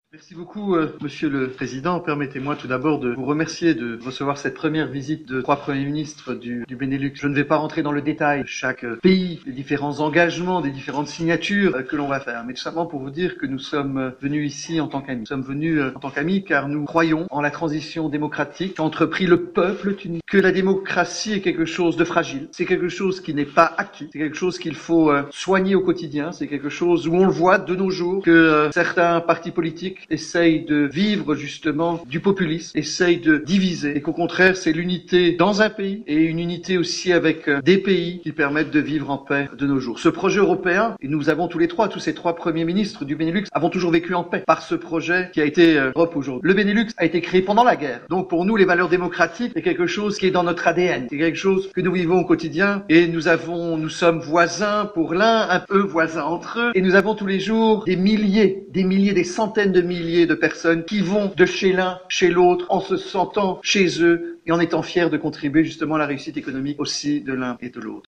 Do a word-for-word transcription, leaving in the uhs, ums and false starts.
Merci beaucoup, euh, Monsieur le Président. Permettez-moi tout d'abord de vous remercier de recevoir cette première visite de trois premiers ministres du, du Benelux. Je ne vais pas rentrer dans le détail de chaque euh, pays, des différents engagements, des différentes signatures euh, que l'on va faire, mais tout simplement pour vous dire que nous sommes euh, venus ici en tant qu'amis. Nous sommes venus euh, en tant qu'amis car nous croyons en la transition démocratique qu'a entrepris le peuple tunisien, que la démocratie est quelque chose de fragile, c'est quelque chose qui n'est pas acquis, c'est quelque chose qu'il faut euh, soigner au quotidien, c'est quelque chose où on le voit de nos jours que euh, certains partis politiques essaye de vivre justement du populisme, essaye de diviser, et qu'au contraire c'est l'unité dans un pays et une unité aussi avec des pays qui permettent de vivre en paix de nos jours. Ce projet européen, et nous avons tous les trois, tous ces trois premiers ministres du Benelux, avons toujours vécu en paix par ce projet qui a été euh, Europe aujourd'hui. Le Benelux a été créé pendant la guerre, donc pour nous les valeurs démocratiques c'est quelque chose qui est dans notre A D N, c'est quelque chose que nous vivons au quotidien et nous avons, nous sommes voisins pour l'un, un peu voisins entre eux, et nous avons tous les jours des milliers, des milliers, des centaines de milliers de personnes qui vont de chez l'un, chez l'autre, en se sentant chez eux et en étant fiers de contribuer justement à la réussite économique aussi de l'un et de l'autre.